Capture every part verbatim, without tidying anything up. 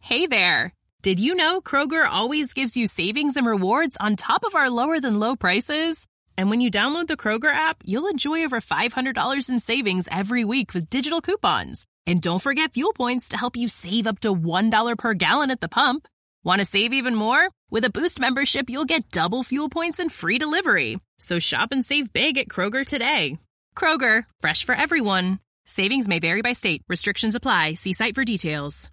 Hey there! Did you know Kroger always gives you savings and rewards on top of our lower-than-low prices? And when you download the Kroger app, you'll enjoy over five hundred dollars in savings every week with digital coupons. And don't forget fuel points to help you save up to one dollar per gallon at the pump. Want to save even more? With a Boost membership, you'll get double fuel points and free delivery. So shop and save big at Kroger today. Kroger, fresh for everyone. Savings may vary by state. Restrictions apply. See site for details.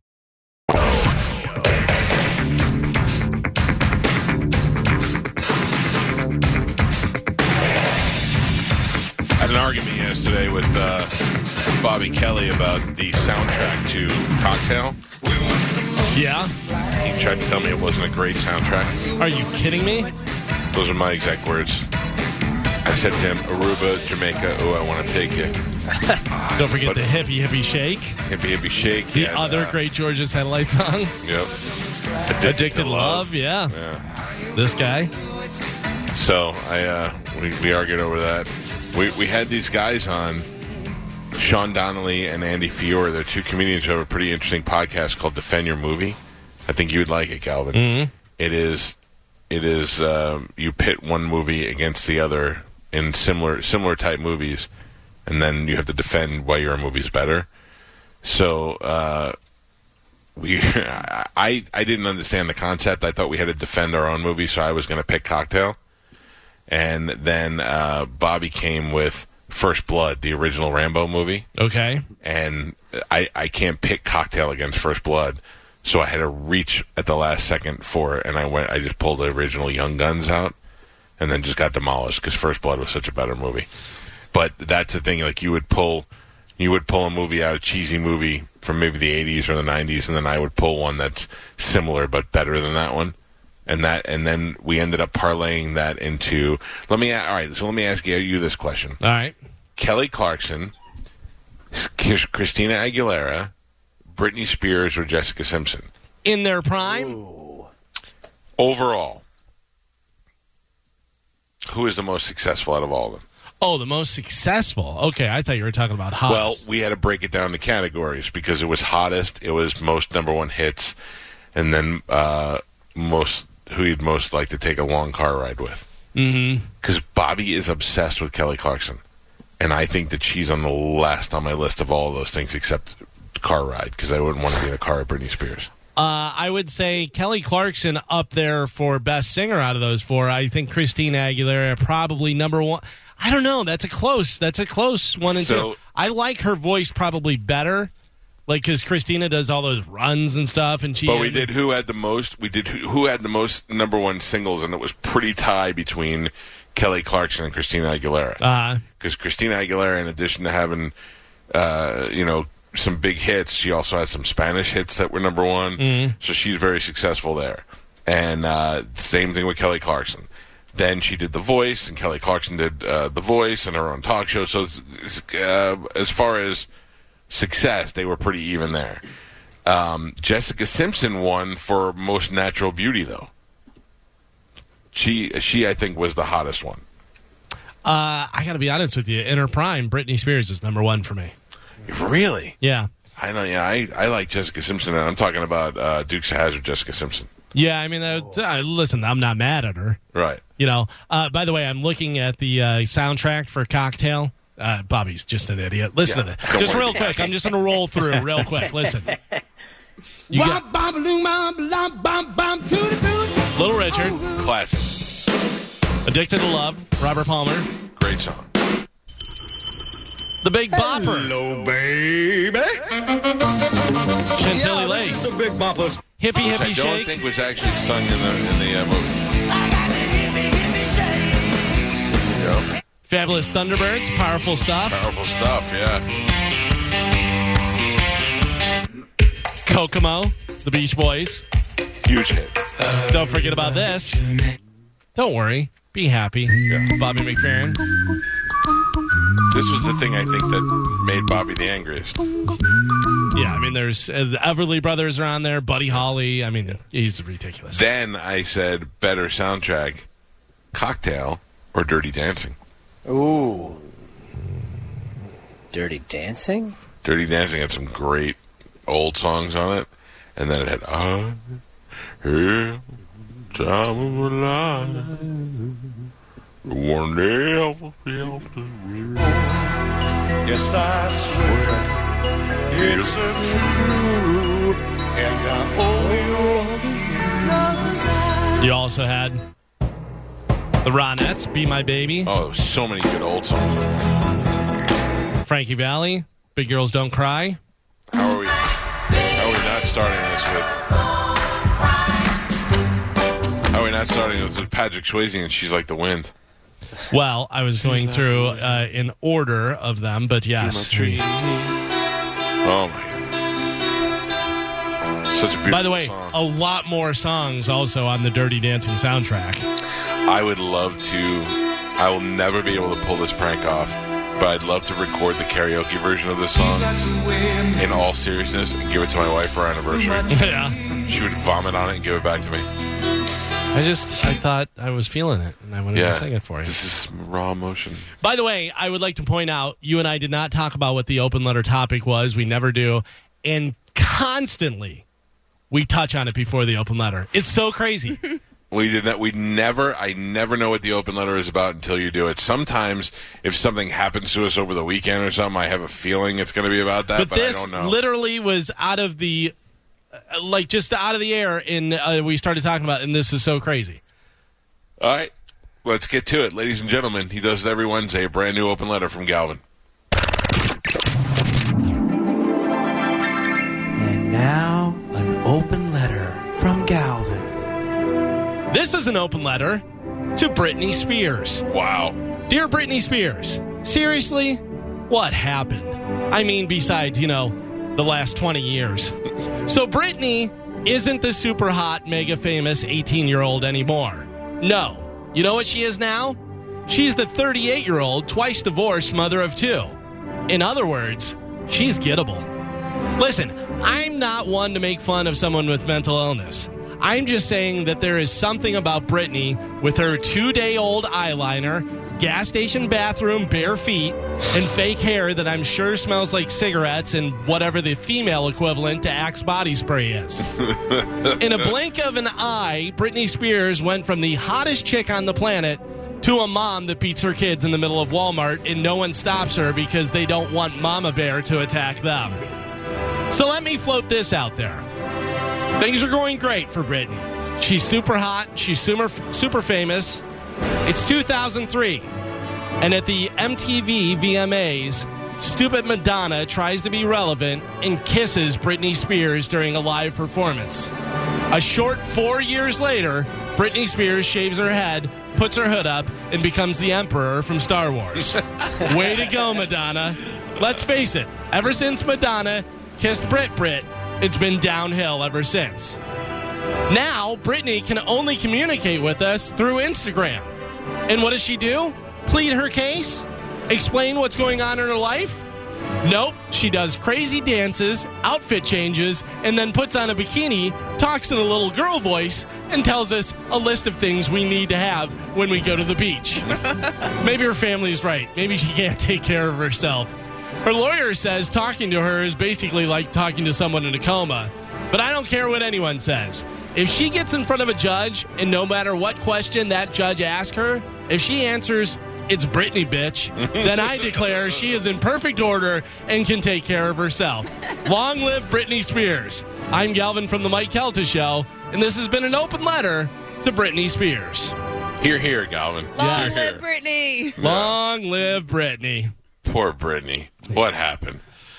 I had an argument yesterday with uh, Bobby Kelly about the soundtrack to Cocktail. Yeah? He tried to tell me it wasn't a great soundtrack. Are you kidding me? Those are my exact words. I said to him, Aruba, Jamaica, oh, I want to take you. Don't forget But- the Hippie Hippie Shake. Hippie Hippie Shake. The and, other uh, great George's Headlight song. Yep. Addicted, Addicted to Love, yeah. Yeah. This guy. So I uh, we, we argued over that. We we had these guys on, Sean Donnelly and Andy Fiore. They're two comedians who have a pretty interesting podcast called Defend Your Movie. I think you would like it, Calvin. Mm-hmm. It is, it is. Um, you pit one movie against the other in similar similar type movies, and then you have to defend why your movie's better. So uh, we, I I didn't understand the concept. I thought we had to defend our own movie, so I was going to pick Cocktail. And then uh, Bobby came with First Blood, the original Rambo movie. Okay. And I, I can't pick Cocktail against First Blood, so I had to reach at the last second for it, and I went. I just pulled the original Young Guns out, and then just got demolished because First Blood was such a better movie. But that's the thing. Like you would pull, you would pull a movie out, a cheesy movie from maybe the eighties or the nineties, and then I would pull one that's similar but better than that one. And that, and then we ended up parlaying that into. Let me. All right. So let me ask you, you this question. All right. Kelly Clarkson, Christina Aguilera, Britney Spears, or Jessica Simpson In their prime? Ooh. overall. Who is the most successful out of all of them? Oh, the most successful. Okay, I thought you were talking about hottest. Well, we had to break it down to categories because it was hottest, it was most number one hits, and then uh, most who you'd most like to take a long car ride with. Mm-hmm. Because Bobby is obsessed with Kelly Clarkson, and I think that she's on the last on my list of all of those things except car ride because I wouldn't want to be in a car with Britney Spears. Uh, I would say Kelly Clarkson up there for best singer out of those four. I think Christina Aguilera probably number one. I don't know. That's a close. That's a close one and So- two. I like her voice probably better, like because Christina does all those runs and stuff, and she. But we did who had the most. We did who, who had the most number one singles, and it was pretty tie between Kelly Clarkson and Christina Aguilera. Uh, Because Christina Aguilera, in addition to having, uh, you know, some big hits, she also has some Spanish hits that were number one. Mm-hmm. So she's very successful there. And uh, same thing with Kelly Clarkson. Then she did The Voice, and Kelly Clarkson did uh, The Voice and her own talk show. So it's, it's, uh, as far as success, they were pretty even there. Um, Jessica Simpson won for most natural beauty, though. She, she I think, was the hottest one. uh, I got to be honest with you. In her prime, Britney Spears is number one for me. Really? Yeah. I know, yeah, I, I like Jessica Simpson, and I'm talking about uh, Dukes of Hazzard, Jessica Simpson. Yeah, I mean, uh, uh, listen, I'm not mad at her. Right. You know, uh, by the way, I'm looking at the uh, soundtrack for Cocktail. Uh, Bobby's just an idiot. Listen Yeah, to this. don't Just worry. real quick. I'm just going to roll through real quick. Listen. You got Little Richard, Classic. Addicted to Love, Robert Palmer, Great song. The Big Bopper, Hello, baby. Chantilly Yeah, Lace, this is the Big Boppers. Hippie Which I Hippie don't Shake, think was actually sung in the in the uh, movie. Yep. Fabulous Thunderbirds, Powerful Stuff, Powerful stuff, yeah. Kokomo, The Beach Boys. Huge hit. Don't forget about this. Don't worry. Be happy. Yeah. Bobby McFerrin. This was the thing I think that made Bobby the angriest. Yeah, I mean, there's uh, the Everly Brothers are on there. Buddy Holly. I mean, he's ridiculous. Then I said, better soundtrack, Cocktail or Dirty Dancing. Ooh. Dirty Dancing? Dirty Dancing had some great old songs on it. and then it had I am time of my life. One day I'll be off the road. Yes, I swear it's a true, and I owe you. You also had the Ronettes, Be My Baby. Oh, so many good old songs. Frankie Valli, Big Girls Don't Cry. How are we? How are we not starting this with? How are we not starting this with Patrick Swayze and She's Like the Wind? Well, I was going through uh, in order of them, but yes. Oh my God. Such a beautiful By the way, song. a lot more songs also on the Dirty Dancing soundtrack. I would love to. I will never be able to pull this prank off, but I'd love to record the karaoke version of this song in all seriousness and give it to my wife for our anniversary. Yeah. She would vomit on it and give it back to me. I just, I thought I was feeling it, and I wanted Yeah, to sing it for you. this is raw emotion. By the way, I would like to point out, you and I did not talk about what the open letter topic was. We never do. And constantly, we touch on it before the open letter. It's so crazy. We did not. We never. I never know what the open letter is about until you do it. Sometimes, if something happens to us over the weekend or something, I have a feeling it's going to be about that. But, But, this I don't know. literally was out of the, uh, like, just out of the air, and uh, we started talking about it, and this is so crazy. All right, let's get to it, ladies and gentlemen. He does it every Wednesday. A brand new open letter from Galvin. And now, an open letter from Galvin. This is an open letter to Britney Spears. Wow. Dear Britney Spears, seriously, what happened? I mean, besides, you know, the last twenty years. So Britney isn't the super hot, mega famous eighteen-year-old anymore. No. You know what she is now? She's the thirty-eight-year-old, twice divorced mother of two. In other words, she's gettable. Listen, I'm not one to make fun of someone with mental illness. I'm just saying that there is something about Britney with her two-day-old eyeliner, gas station bathroom bare feet, and fake hair that I'm sure smells like cigarettes and whatever the female equivalent to Axe body spray is. In a blink of an eye, Britney Spears went from the hottest chick on the planet to a mom that beats her kids in the middle of Walmart and no one stops her because they don't want Mama Bear to attack them. So let me float this out there. Things are going great for Britney. She's super hot. She's super, super famous. It's two thousand three. And at the M T V V M As, stupid Madonna tries to be relevant and kisses Britney Spears during a live performance. A short four years later, Britney Spears shaves her head, puts her hood up, and becomes the Emperor from Star Wars. Way to go, Madonna. Let's face it, ever since Madonna kissed Brit Brit, it's been downhill ever since. Now, Britney can only communicate with us through Instagram. And what does she do? Plead her case? Explain what's going on in her life? Nope. She does crazy dances, outfit changes, and then puts on a bikini, talks in a little girl voice, and tells us a list of things we need to have when we go to the beach. Maybe her family's right. Maybe she can't take care of herself. Her lawyer says talking to her is basically like talking to someone in a coma. But I don't care what anyone says. If she gets in front of a judge, and no matter what question that judge asks her, if she answers, "It's Britney, bitch," then I declare she is in perfect order and can take care of herself. Long live Britney Spears. I'm Galvin from The Mike Kelta Show, and this has been an open letter to Britney Spears. Here, here, Galvin. Long Here, live here. Britney. Long live Britney. Poor Britney. What happened?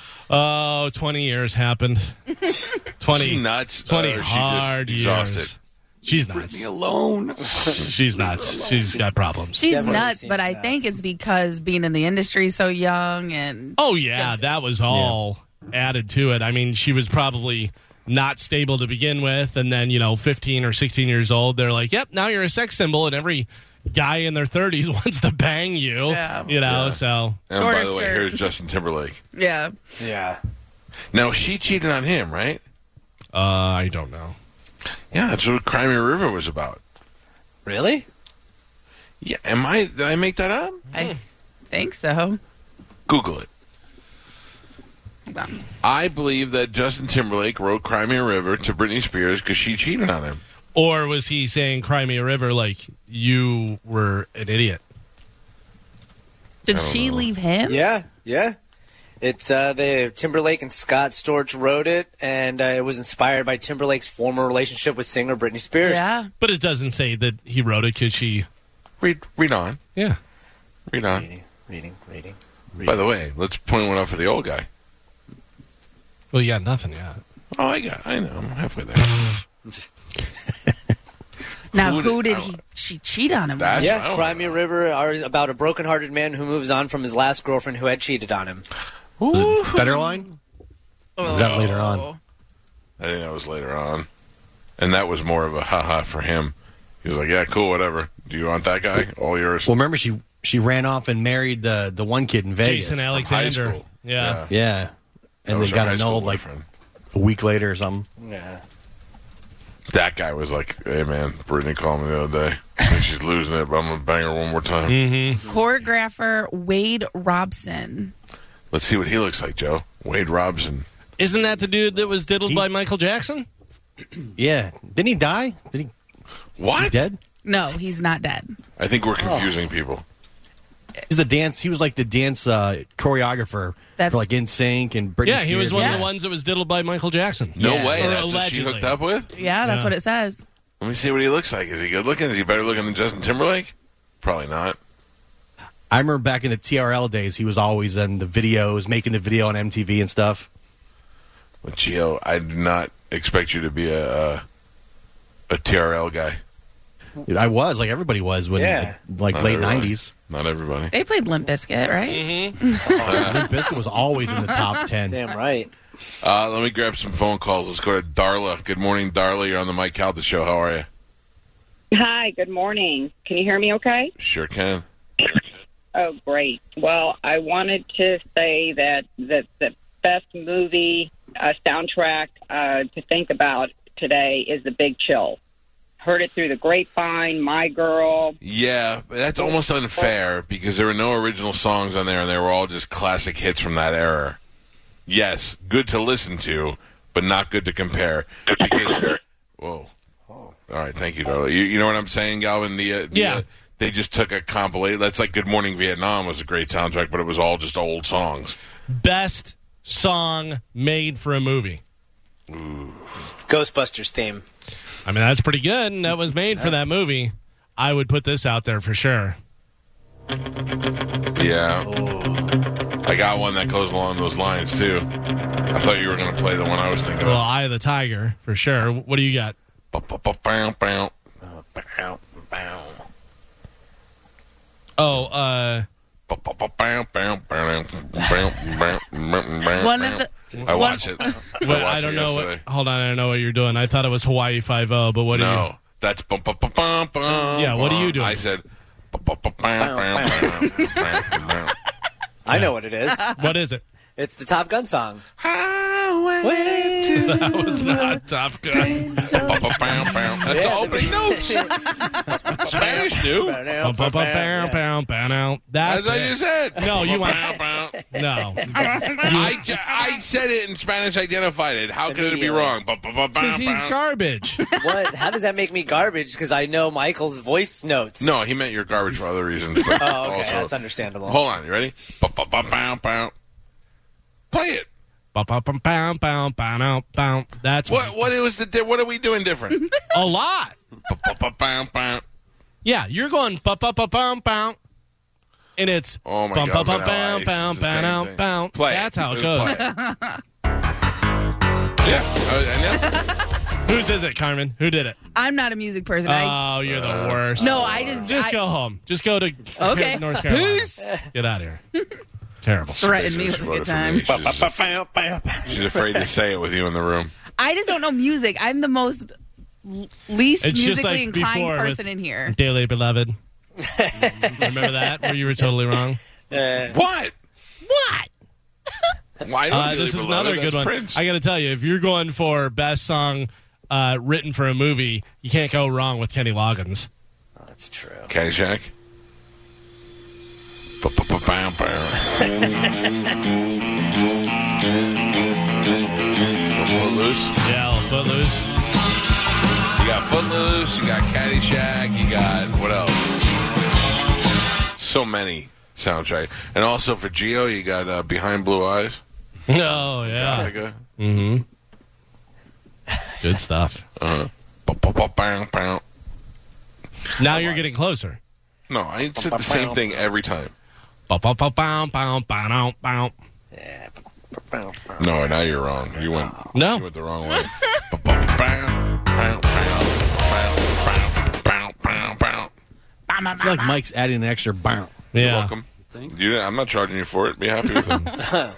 Oh, twenty years happened. twenty, She nuts? twenty or is hard she just years. exhausted? She's nuts. Alone. She's nuts. She's got problems. She's Definitely nuts, seems but I nuts. think it's because being in the industry so young and Oh, yeah, Just- that was all added to it. I mean, she was probably not stable to begin with, and then, you know, fifteen or sixteen years old, they're like, yep, now you're a sex symbol, and every guy in their thirties wants to bang you, Yeah. you know, Yeah. so. And Shorter by the way, skirt. here's Justin Timberlake. yeah. Yeah. Now, she cheated on him, right? Uh, I don't know. Yeah, that's what Cry Me a River was about. Really? Yeah, am I? Did I make that up? I think so. Google it. them. I believe that Justin Timberlake wrote Cry Me a River to Britney Spears because she cheated on him. Or was he saying Cry Me a River like you were an idiot? Did she know. leave him? Yeah, yeah. It's uh, the Timberlake and Scott Storch wrote it, and uh, it was inspired by Timberlake's former relationship with singer Britney Spears. Yeah. But it doesn't say that he wrote it because she... Read, read on. Yeah. Read on. Reading, reading, reading. reading. By the way, let's point one out for the old guy. Well, you got nothing yet. Oh, I got. I know. I'm halfway there. Now, Who who did- did he, she cheat on him That's- with? I Yeah, don't Cry know. Me a River are about a broken-hearted man who moves on from his last girlfriend who had cheated on him. Federline? Is that later on? I think that was later on. And that was more of a ha-ha for him. He was like, yeah, cool, whatever. Do you want that guy? All yours. Well, remember she she ran off and married the the one kid in Vegas. Jason high Alexander. school. Yeah. Yeah, That and was they her got high school annulled like boyfriend. a week later or something. Yeah. That guy was like, hey, man, Brittany called me the other day. I think she's losing it, but I'm going to bang her one more time. Mm-hmm. Choreographer Wade Robson. Let's see what he looks like, Joe. Wade Robson. Isn't that the dude that was diddled He- by Michael Jackson? Yeah, didn't he die? Did he? What? He dead? No, he's not dead. I think we're confusing people. He's the dance. He was like the dance uh, choreographer That's- for like N Sync and Britney Yeah, he was Spears. one Yeah. of the ones that was diddled by Michael Jackson. No Yeah. way. Or That's what she allegedly. hooked up with? Yeah, that's Yeah. what it says. Let me see what he looks like. Is he good looking? Is he better looking than Justin Timberlake? Probably not. I remember back in the T R L days, he was always in the videos, making the video on M T V and stuff. But Gio, I did not expect you to be a a, a T R L guy. Dude, I was like everybody was when Yeah. like Not late everybody. nineties. Not everybody. They played Limp Bizkit, right? Mm-hmm. Limp Bizkit was always in the top ten. Damn right. Uh, let me grab some phone calls. Let's go to Darla. Good morning, Darla. You're on the Mike Calta show. How are you? Hi, good morning. Can you hear me okay? Sure can. Oh, great. Well, I wanted to say that the, the best movie uh, soundtrack uh, to think about today is The Big Chill. Heard it through the grapevine, My Girl. Yeah, but that's almost unfair because there were no original songs on there, and they were all just classic hits from that era. Yes, good to listen to, but not good to compare. Because, whoa. All right, thank you, Darla. You, you know what I'm saying, Galvin? The, uh, the, Yeah. uh, they just took a compilation. That's like Good Morning Vietnam was a great soundtrack, but it was all just old songs. Best song made for a movie. Ghostbusters theme. I mean, that's pretty good, and that was made for that movie. I would put this out there for sure. Yeah. I got one that goes along those lines, too. I thought you were going to play the one I was thinking Well, of. Eye of the Tiger, for sure. What do you got? Ba-ba-ba-bow, bow. Oh, uh... Ba-ba-ba-bow, bow, bow, bow, bow, bow, One bow. of the- I watch it. I Well, watched I don't it know. What, yesterday. hold on, I don't know what you're doing. I thought it was Hawaii Five-O, but what do you... No, that's bum, bum, bum, bum, bum, Yeah, what are you bum. doing? I said. Ba, ba, ba, bow, bow, bow, bow, bow. I know what it is. What is it? It's the Top Gun song. Highway to That was not Top Gun. Ba, ba, bow, bow. That's the opening notes. Spanish, dude. Bum, bum, bum, bam, bam, bam, now. That's As I it. just said. No, you want- Bow, bow. No. I, ju- I said it in Spanish, identified it. How could it be wrong? Ba, ba, ba, bow, Because he's bow. garbage. What? How does that make me garbage? Because I know Michael's voice notes. No, he meant you're garbage for other reasons. But Oh, okay. also, That's understandable. hold on, you ready? Ba, ba, ba, bow, bow. Play it. Bum, bum, bum, bam, bam, bam, bam, bam. That's What? What was the? di- What are we doing different? a lot. Ba, ba, ba, bow, bow. Yeah, you're going bum, bum, bum, bum, bum. And it's Oh my bum, God, bum, bum, Vanilla bam, Ice bam, is the bam, same bam, thing. bam. Play it. That's how it Just goes. play it. Yeah, I, I know. Whose is it, Carmen? Who did it? I'm not a music person. I Oh, you're the worst. No, I just- Just I- go home. Just go to Okay. North Carolina. Peace. Get out of here. Terrible. threatened me She's with a voted good for me. time. She's, just- she's afraid to say it with you in the room. I just don't know music. I'm the most l- least It's just musically like inclined before person with in here. Dearly Beloved. Remember that? Where you were totally wrong? Uh, What? What? Why don't Uh, you this leave is it alone? another good That's one. Prince. I got to tell you, if you're going for best song uh, written for a movie, you can't go wrong with Kenny Loggins. that's true. Caddyshack. Ba-ba-ba-bow-bow. Footloose. Yeah, a little Footloose. You got Footloose, you got Caddyshack, you got, what else? So many soundtracks. And also for Geo, you got uh, Behind Blue Eyes. Oh, yeah. Gothica. Mm-hmm. Good stuff. Uh-huh. Now you're getting closer. No, I said the same thing every time. No, No, now you're wrong. You went, No. you went the wrong way. I feel like Mike's adding an extra bounce. Yeah. You're welcome. You, I'm not charging you for it. Be happy with it.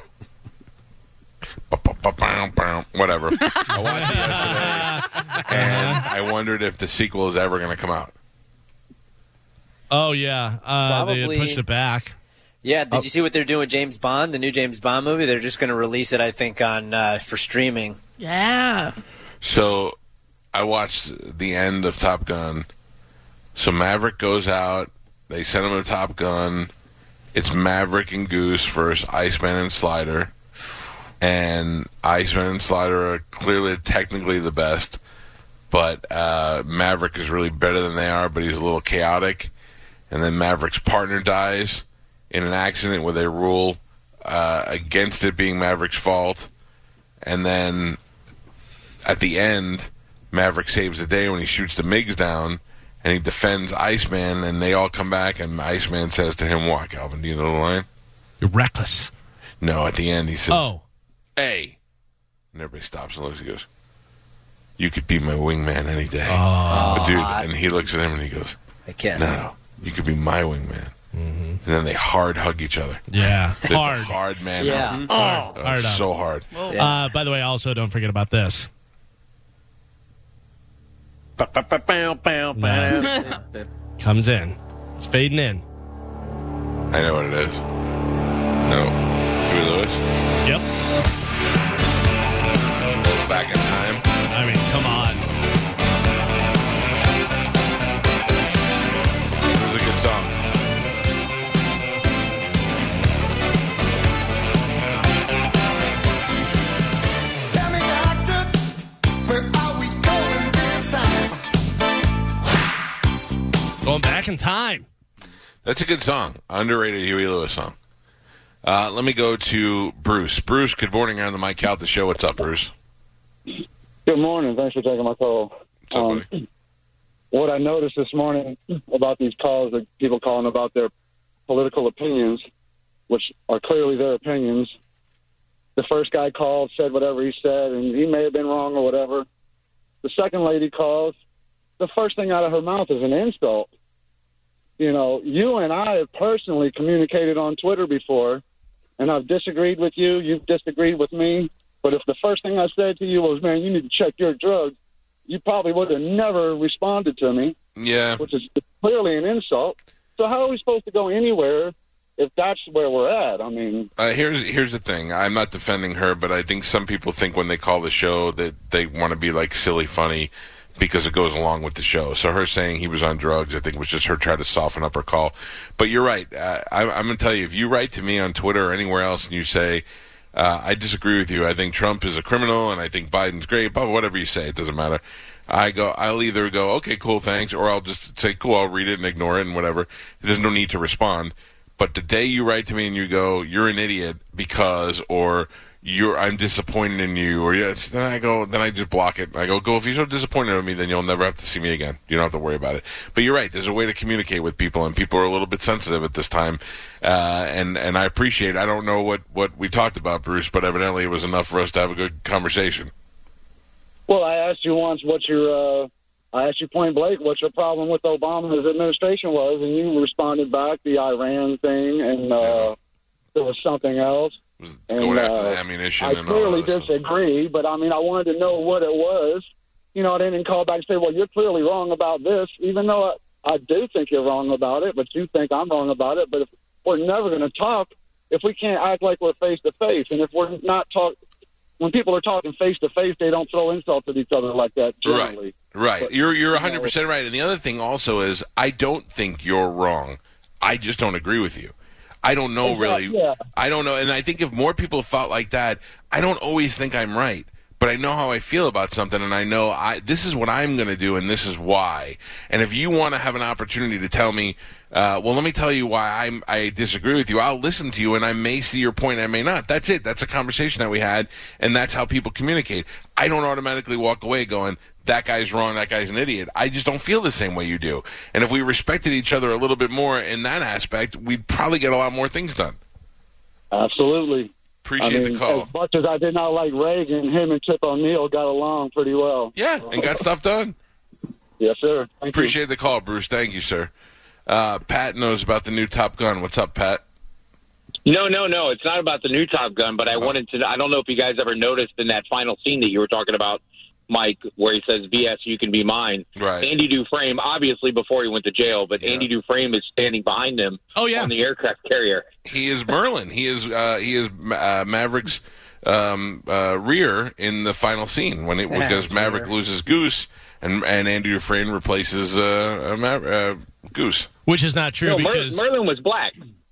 Whatever. I watched it yesterday, and I wondered if the sequel is ever going to come out. Oh, yeah. Uh, they had Probably. pushed it back. Yeah, did you see what they're doing with James Bond, the new James Bond movie? They're just going to release it, I think, on uh, for streaming. Yeah. So I watched the end of Top Gun. So Maverick goes out. They send him to Top Gun. It's Maverick and Goose versus Iceman and Slider. And Iceman and Slider are clearly technically the best. But uh, Maverick is really better than they are, but he's a little chaotic. And then Maverick's partner dies in an accident where they rule uh, against it being Maverick's fault. And then at the end, Maverick saves the day when he shoots the MiGs down, and he defends Iceman, and they all come back, and Iceman says to him, what, Calvin, do you know the line? You're reckless. No, at the end he says, Oh. hey. And everybody stops and looks. He goes, you could be my wingman any day. Oh. But dude, and he looks at him and he goes, I guess. no, you could be my wingman. Mm-hmm. And then they hard hug each other. Yeah. They're the Hard. hard man. Yeah. hug. Oh. Oh, Hard up. so hard. Yeah. Uh, by the way, also, don't forget about this. No. Comes in. It's fading in. I know what it is. No. Huey Lewis? Yep. Back in time. I mean, come on. This is a good song. Tell me, doctor, where are we going this time? Going back in time. That's a good song. Underrated Huey Lewis song. Uh, let me go to Bruce. Bruce, good morning. You're on the Mike Calta show. What's up, Bruce? Good morning. Thanks for taking my call. What's up, Um, buddy? what I noticed this morning about these calls of people calling about their political opinions, which are clearly their opinions. The first guy called, said whatever he said, and he may have been wrong or whatever. The second lady calls. The first thing out of her mouth is an insult. You know, you and I have personally communicated on Twitter before, and I've disagreed with you. You've disagreed with me. But if the first thing I said to you was, man, you need to check your drugs, you probably would have never responded to me. Yeah. Which is clearly an insult. So how are we supposed to go anywhere if that's where we're at? I mean, Uh, here's here's the thing. I'm not defending her, but I think some people think when they call the show that they want to be like silly funny because it goes along with the show. So her saying he was on drugs, I think, was just her trying to soften up her call. But you're right. Uh, I, I'm going to tell you, if you write to me on Twitter or anywhere else and you say, uh, I disagree with you, I think Trump is a criminal and I think Biden's great, but whatever you say, it doesn't matter. I go, I'll either go, okay, cool, thanks, or I'll just say, cool, I'll read it and ignore it and whatever. There's no need to respond. But the day you write to me and you go, you're an idiot because, or you're, I'm disappointed in you, or yes, then I go, then I just block it. I go, go, if you're so disappointed in me, then you'll never have to see me again. You don't have to worry about it. But you're right. There's a way to communicate with people, and people are a little bit sensitive at this time. Uh, and, and I appreciate it. I don't know what, what we talked about, Bruce, but evidently it was enough for us to have a good conversation. well, I asked you once what your, uh, I asked you point blank what your problem with Obama's administration was, and you responded back the Iran thing, and uh, there was something else. Was And, going after uh, the ammunition I and all clearly that stuff. disagree, but I mean, I wanted to know what it was. You know, I didn't call back and say, well, you're clearly wrong about this, even though I, I do think you're wrong about it, but you think I'm wrong about it. But if we're never going to talk if we can't act like we're face-to-face. And if we're not talk, when people are talking face-to-face, they don't throw insults at each other like that generally. Right. But, you're you're one hundred you know, percent right. And the other thing also is I don't think you're wrong. I just don't agree with you. I don't know really. Yeah. I don't know. And I think if more people thought like that, I don't always think I'm right. But I know how I feel about something, and I know I this is what I'm going to do, and this is why. And if you want to have an opportunity to tell me, uh, well, let me tell you why I'm, I disagree with you, I'll listen to you, and I may see your point, I may not. That's it. That's a conversation that we had, and that's how people communicate. I don't automatically walk away going, that guy's wrong, that guy's an idiot. I just don't feel the same way you do. And if we respected each other a little bit more in that aspect, we'd probably get a lot more things done. Absolutely. Appreciate I mean, the call. As much as I did not like Reagan, him and Tip O'Neill got along pretty well. Yeah, and got stuff done. Yes, sir. Thank Appreciate you. the call, Bruce. Thank you, sir. Uh, Pat knows about the new Top Gun. What's up, Pat? No, no, no. It's not about the new Top Gun, but I oh. wanted to. I don't know if you guys ever noticed in that final scene that you were talking about, Mike, where he says, V S, you can be mine. Right. Andy Dufresne, obviously before he went to jail, but yeah. Andy Dufresne is standing behind him oh, yeah. on the aircraft carrier. He is Merlin. He is uh, he is uh, Maverick's um, uh, rear in the final scene when it, yeah, because Maverick sure. loses Goose and and Andy Dufresne replaces uh, uh, uh, Goose. Which is not true no, because Mer- Merlin was black.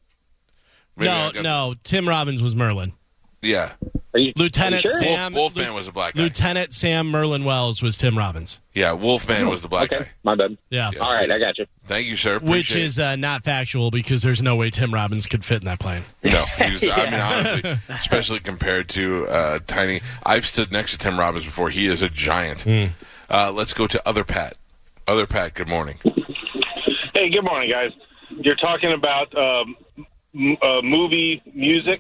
Maybe no, no. Tim Robbins was Merlin. Yeah. You, Lieutenant sure? Sam Wolf, Wolfman was a black guy. Lieutenant Sam Merlin Wells was Tim Robbins. Yeah, Wolfman oh, was the black okay. guy. My bad. Yeah. yeah. All right, I got you. Thank you, sir. Appreciate Which is uh, not factual because there's no way Tim Robbins could fit in that plane. No, he's, yeah. I mean, honestly, especially compared to uh, Tiny. I've stood next to Tim Robbins before. He is a giant. Mm. Uh, let's go to Other Pat. Other Pat, good morning. Hey, good morning, guys. You're talking about um, m- uh, movie music.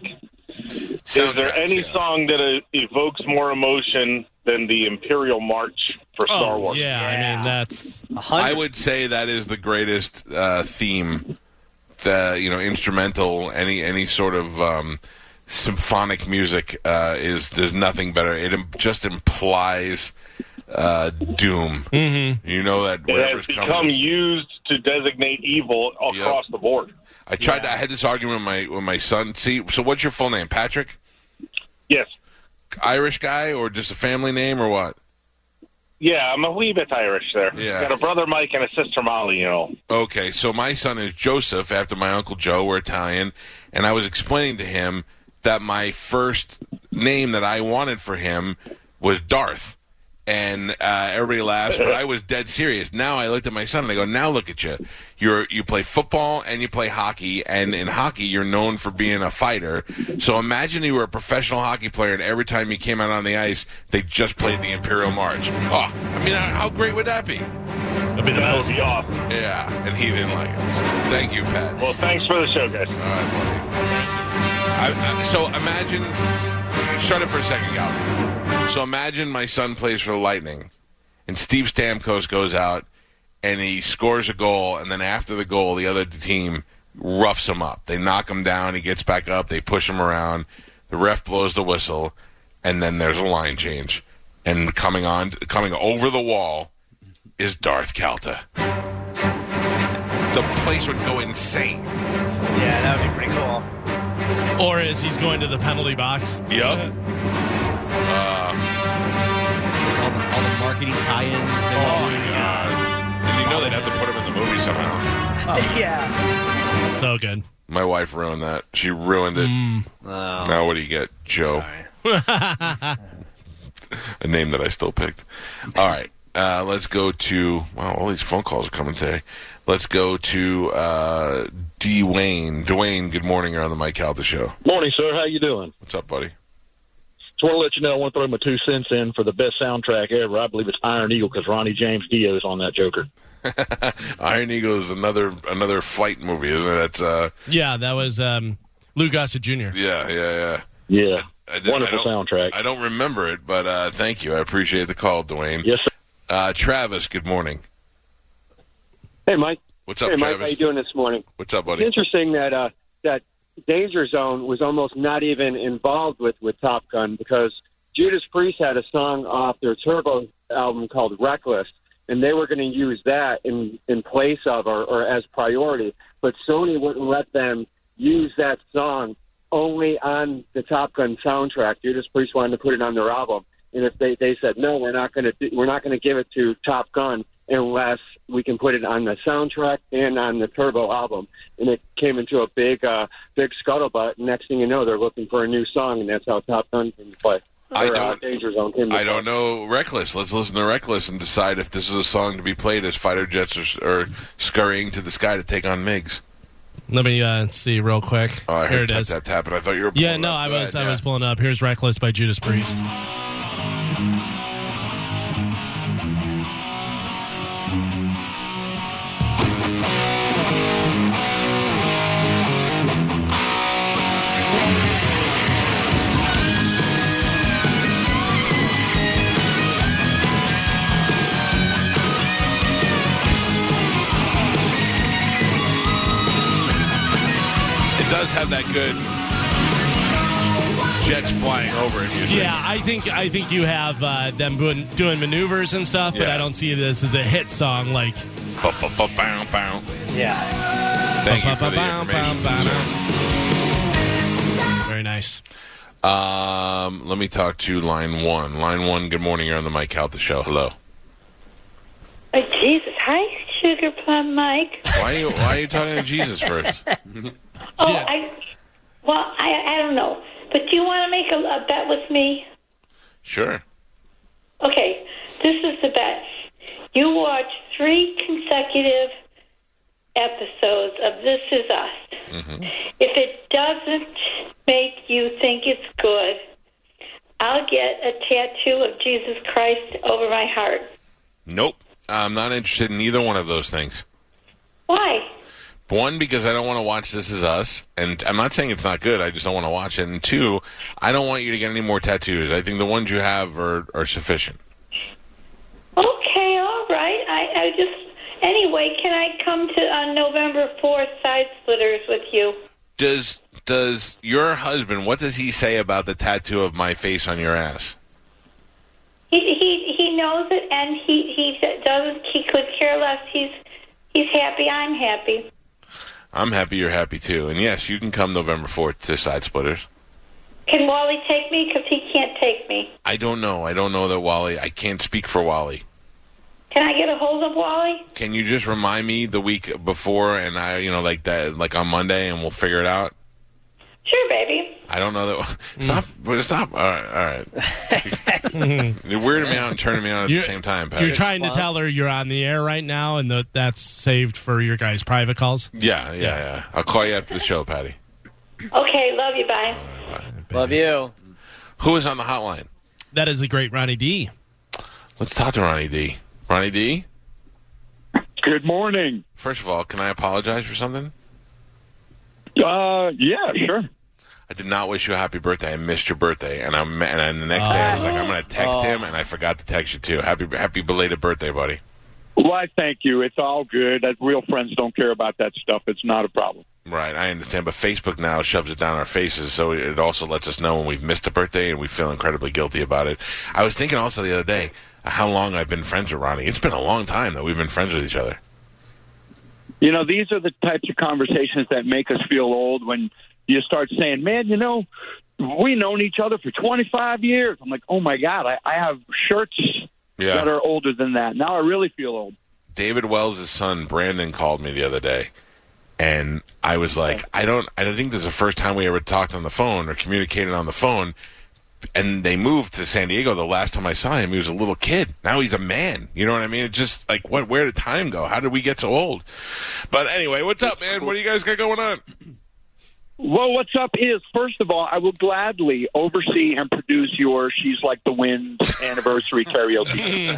Is there any yeah. song that uh, evokes more emotion than the Imperial March for oh, Star Wars? Yeah, yeah, I mean, that's... I would say that is the greatest uh, theme, the, you know, instrumental, any any sort of um, symphonic music uh, is, there's nothing better. It im- just implies uh, doom. Mm-hmm. You know that it has become coming. used to designate evil across yep. the board. I tried. Yeah. To, I had this argument with my with my son. See, so what's your full name, Patrick? Yes. Irish guy, or just a family name, or what? Yeah, I'm a wee bit Irish there. Yeah. Got a brother Mike and a sister Molly, you know. Okay, so my son is Joseph after my Uncle Joe. We're Italian, and I was explaining to him that my first name that I wanted for him was Darth. And uh, everybody laughs, but I was dead serious. Now I looked at my son and I go, now look at you. You're you play football and you play hockey, and in hockey you're known for being a fighter. So imagine you were a professional hockey player, and every time you came out on the ice, they just played the Imperial March. Oh, I mean, how great would that be? That'd be the that would be awesome. Yeah, and he didn't like it. So thank you, Pat. Well, thanks for the show, guys. All right, buddy. I, I, so imagine, shut it for a second, Gal. So imagine my son plays for the Lightning, and Steve Stamkos goes out, and he scores a goal, and then after the goal, the other team roughs him up. They knock him down, he gets back up, they push him around, the ref blows the whistle, and then there's a line change. And coming on, coming over the wall is Darth Calta. The place would go insane. Yeah, that would be pretty cool. Or as he's going to the penalty box. Yep. Uh, all, the, all the marketing tie-ins. Oh, my God. And you know they'd have to put him in the movie somehow. Oh. Yeah. So good. My wife ruined that. She ruined it. Mm. Oh. Now what do you get, Joe? A name that I still picked. All right. Uh, let's go to... Wow, all these phone calls are coming today. Let's go to uh, Dwayne. Dwayne, good morning. You're on the Mike Calta Show. Morning, sir. How you doing? What's up, buddy? Just want to let you know I want to throw my two cents in for the best soundtrack ever. I believe it's Iron Eagle because Ronnie James Dio is on that Joker. Iron Eagle is another another flight movie, isn't it? That's uh, yeah, that was um, Lou Gossett Junior Yeah, yeah, yeah. Yeah, I, I did, wonderful I soundtrack. I don't remember it, but uh, thank you. I appreciate the call, Dwayne. Yes, sir. Uh, Travis, good morning. Hey, Mike. What's up, hey, Travis? Mike, how you doing this morning? What's up, buddy? It's interesting that uh, that Danger Zone was almost not even involved with, with Top Gun because Judas Priest had a song off their Turbo album called Reckless, and they were going to use that in, in place of or, or as priority. But Sony wouldn't let them use that song only on the Top Gun soundtrack. Judas Priest wanted to put it on their album. And if they, they said, no, we're not going to we're not going to give it to Top Gun, unless we can put it on the soundtrack and on the Turbo album. And it came into a big, uh, big scuttlebutt. Next thing you know, they're looking for a new song, and that's how Top Gun came to play. I or, don't, uh, Danger Zone came to I play. don't know Reckless. Let's listen to Reckless and decide if this is a song to be played as fighter jets are, are scurrying to the sky to take on MiGs. Let me uh, see real quick. Oh, I Here heard it tap, is. tap, tap, and I thought you were pulling Yeah, it no, up. I Go was ahead, I yeah. was pulling up. Here's Reckless by Judas Priest. It does have that good jets flying over it music. Yeah, I think I think you have uh, them doing, doing maneuvers and stuff, but Yeah. I don't see this as a hit song like. Ba-ba-ba-bow-bow. Yeah. Thank you for the Ba-ba-ba-bow, information. bow, bow. sir. Very nice. Um, let me talk to line one. Line one, good morning. You're on the Mike Calta show. Hello. Oh, Jesus. Hi, Sugar Plum Mike. Why are you, why are you talking to Jesus first? Oh, I, well, I, I don't know. But do you want to make a, a bet with me? Sure. Okay, this is the bet. You watch three consecutive episodes of This Is Us. Mm-hmm. If it doesn't make you think it's good, I'll get a tattoo of Jesus Christ over my heart. Nope. I'm not interested in either one of those things. Why? One, because I don't want to watch This Is Us, and I'm not saying it's not good, I just don't want to watch it. And two, I don't want you to get any more tattoos. I think the ones you have are, are sufficient. Okay, all right. I, I just... Anyway, can I come to on November fourth Side Splitters with you? Does does your husband, what does he say about the tattoo of my face on your ass? He he he knows it, and he he doesn't. He could care less. He's he's happy. I'm happy. I'm happy you're happy, too. And yes, you can come November fourth to Side Splitters. Can Wally take me? Because he can't take me. I don't know. I don't know that Wally, I can't speak for Wally. Can I get a hold of Wally? Can you just remind me the week before, and I, you know, like that, like on Monday, and we'll figure it out? Sure, baby. I don't know that. Stop! Stop! All right, all right. You're weirding me out and turning me on at You're- the same time, Patty. You're trying to tell her you're on the air right now, and that that's saved for your guys' private calls. Yeah, yeah, yeah. I'll call you after the show, Patty. Okay, love you. Bye. Love you. Who is on the hotline? That is the great Ronnie D. Let's talk to Ronnie D. Ronnie D. Good morning. First of all, can I apologize for something? Uh, yeah, sure. I did not wish you a happy birthday. I missed your birthday, and I'm and then the next day I was like, I'm going to text Oh. him, and I forgot to text you too. Happy happy belated birthday, buddy. Well, I thank you. It's all good. As real friends don't care about that stuff. It's not a problem. Right, I understand, but Facebook now shoves it down our faces, so it also lets us know when we've missed a birthday, and we feel incredibly guilty about it. I was thinking also the other day how long I've been friends with Ronnie. It's been a long time that we've been friends with each other. You know, these are the types of conversations that make us feel old when you start saying, man, you know, we known each other for twenty-five years. I'm like, oh, my God, I, I have shirts Yeah. that are older than that. Now I really feel old. David Wells' son, Brandon, called me the other day, and I was like, I don't, I don't think this is the first time we ever talked on the phone or communicated on the phone. And they moved to San Diego. The last time I saw him, he was a little kid. Now he's a man. You know what I mean? It's just like, what? Where did time go? How did we get so old? But anyway, what's up, man? What do you guys got going on? Well, what's up is, first of all, I will gladly oversee and produce your She's Like the Wind anniversary karaoke.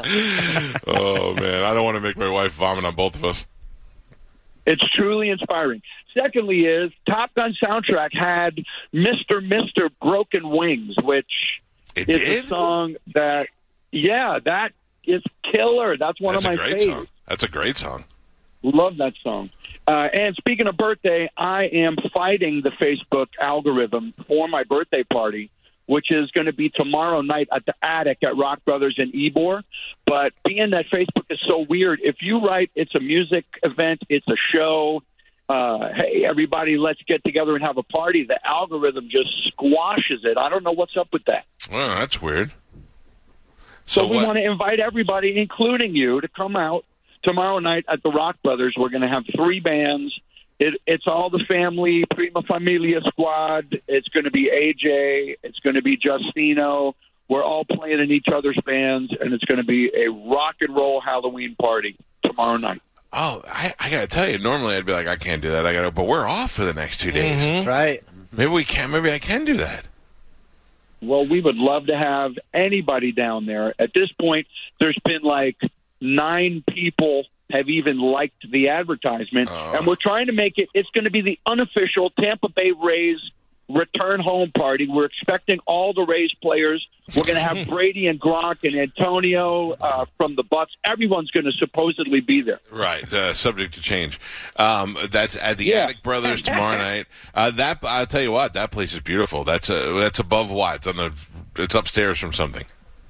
Oh, man. I don't want to make my wife vomit on both of us. It's truly inspiring. Secondly is, Top Gun soundtrack had Mister Mister Broken Wings, which It is did? a song that, yeah, that is killer. That's one That's of a my great favorites. song. That's a great song. Love that song. Uh, and speaking of birthday, I am fighting the Facebook algorithm for my birthday party, which is going to be tomorrow night at the Attic at Rock Brothers in Ybor. But being that Facebook is so weird, if you write it's a music event, it's a show, uh, hey, everybody, let's get together and have a party, the algorithm just squashes it. I don't know what's up with that. Well, that's weird. So, So we what- want to invite everybody, including you, to come out tomorrow night at the Rock Brothers. We're going to have three bands. It, it's all the family, Prima Familia squad. It's going to be A J. It's going to be Justino. We're all playing in each other's bands, and it's going to be a rock and roll Halloween party tomorrow night. Oh, I, I got to tell you, normally I'd be like, I can't do that. I got to, but we're off for the next two days. That's right. Maybe we can. Maybe I can do that. Well, we would love to have anybody down there. At this point, there's been like nine people have even liked the advertisement, Oh. and we're trying to make it. It's going to be the unofficial Tampa Bay Rays return home party. We're expecting all the Rays players. We're going to have Brady and Gronk and Antonio uh, from the Bucks. Everyone's going to supposedly be there. Right, uh, subject to change. Um, that's at the Yeah. Attic Brothers tomorrow night. Uh, that I'll tell you what, that place is beautiful. That's uh, that's above what? It's on the. It's upstairs from something.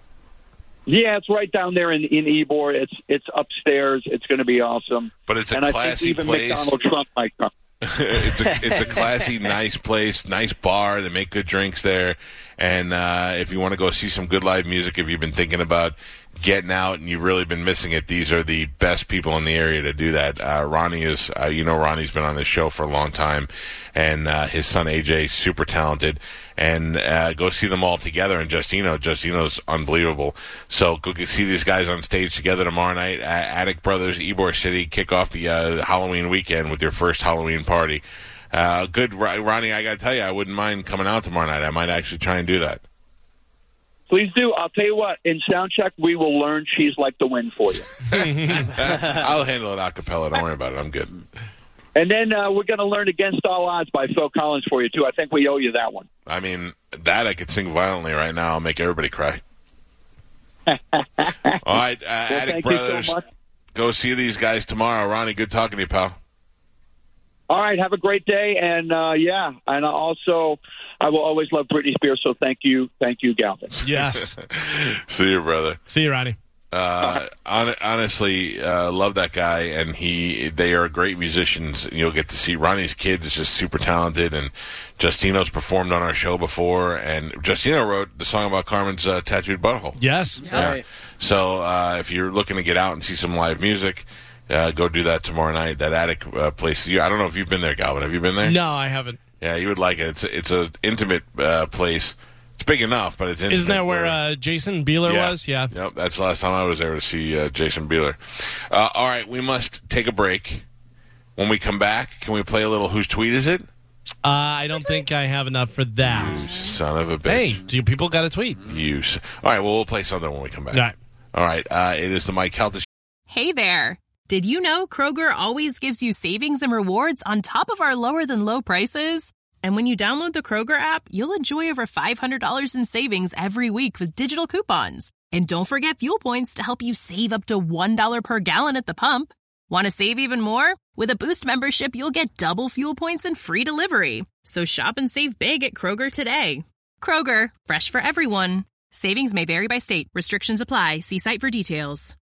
Yeah, it's right down there in, in Ybor. It's it's upstairs. It's going to be awesome. But it's a and I classy think even place. McDonald Trump might come. it's a it's a classy, nice place, nice bar. They make good drinks there, and uh, if you want to go see some good live music, if you've been thinking about getting out and you've really been missing it, these are the best people in the area to do that. Uh, Ronnie is, uh, you know, Ronnie's been on this show for a long time, and uh, his son A J, super talented, and uh, go see them all together. And Justino, Justino's unbelievable. So go get, see these guys on stage together tomorrow night at Attic Brothers, Ybor City. Kick off the uh, Halloween weekend with your first Halloween party. Uh, good, Ronnie. I got to tell you, I wouldn't mind coming out tomorrow night. I might actually try and do that. Please do. I'll tell you what. In Soundcheck, we will learn She's Like the Wind for you. I'll handle it a cappella. Don't worry about it. I'm good. And then uh, we're going to learn Against All Odds by Phil Collins for you, too. I think we owe you that one. I mean, that I could sing violently right now. I'll make everybody cry. All right, uh, Attic thank you Brothers, so much. go see these guys tomorrow. Ronnie, good talking to you, pal. All right, have a great day. And, uh, yeah, and also, I will always love Britney Spears, so thank you. Thank you, Galvin. Yes. See you, brother. See you, Ronnie. Uh, on, honestly, uh, love that guy, and he they are great musicians. You'll get to see Ronnie's kid is just super talented, and Justino's performed on our show before, and Justino wrote the song about Carmen's uh, tattooed butthole. Yes. Yeah. So uh, if you're looking to get out and see some live music, uh, go do that tomorrow night. That Attic uh, place. You, I don't know if you've been there, Galvin. Have you been there? No, I haven't. Yeah, you would like it. It's a, it's an intimate uh, place. It's big enough, but it's intimate. Isn't that where uh, Jason Bieler Yeah. was? Yeah. Yep, that's the last time I was there to see uh, Jason Bieler. Uh, all right, we must take a break. When we come back, can we play a little Whose Tweet Is It? Uh, I don't think I have enough for that. You son of a bitch. Hey, do you people got a tweet? You. s- All right, well, we'll play something when we come back. All right. All right, uh, it is the Mike Calta. Hey there. Did you know Kroger always gives you savings and rewards on top of our lower than low prices? And when you download the Kroger app, you'll enjoy over five hundred dollars in savings every week with digital coupons. And don't forget fuel points to help you save up to one dollar per gallon at the pump. Want to save even more? With a Boost membership, you'll get double fuel points and free delivery. So shop and save big at Kroger today. Kroger, fresh for everyone. Savings may vary by state. Restrictions apply. See site for details.